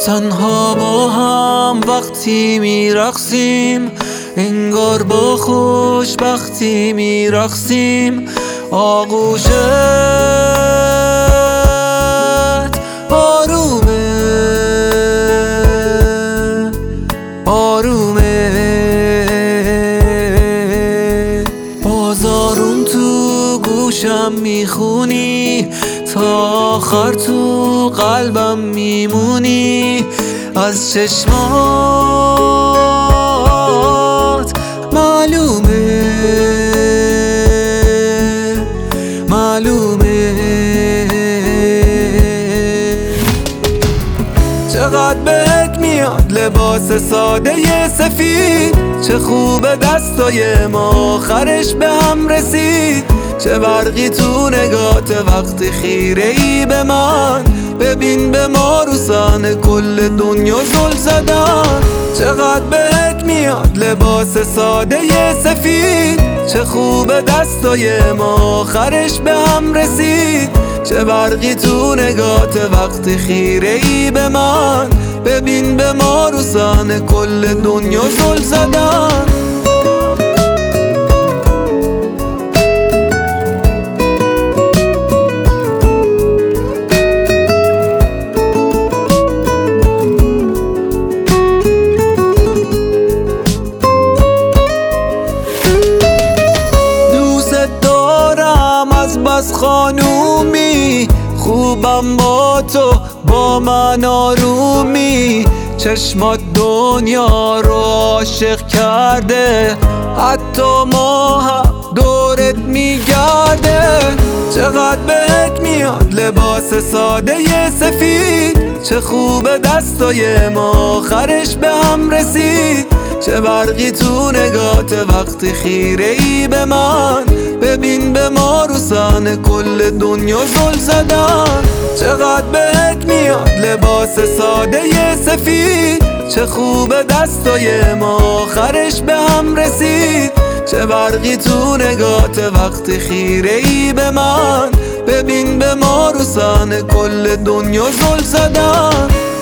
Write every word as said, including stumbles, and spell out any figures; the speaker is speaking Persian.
تنها با هم وقتی میرقصیم، انگار با خوشبختی میرقصیم. آغوشت آرومه آرومه، بازارون تو گوشم میخونی، تا آخر تو قلبم میمونی. از چشمات معلومه معلومه، چقدر بهت میاد لباس ساده سفید، چه خوب دستای ما آخرش به هم رسید. چه برقی تو نگات وقتی خیره ای به من، ببین به ما روزن کل دنیا زل زدن. چقدر بهت میاد لباس ساده سفید، چه خوب دستای ما آخرش به هم رسید. چه برقی تو نگات وقتی خیره ای به من، ببین به ما روزن کل دنیا زل زدن. از خانومی خوبم با تو، با من آرومی. چشمات دنیا رو عاشق کرده، حتی ما هم دورت میگرده. چقدر بهت میاد لباس ساده سفید، چه خوب دستای ما آخرش به هم رسید. چه برقی تو نگات وقتی خیره ای به من، ببین به ما روزن کل دنیا زل زدن. چقدر بهت میاد لباس ساده سفید، چه خوب دستای ما آخرش به هم رسید. چه برقی تو نگات وقتی خیره ای به من، ببین به ما روزن کل دنیا زل زدن.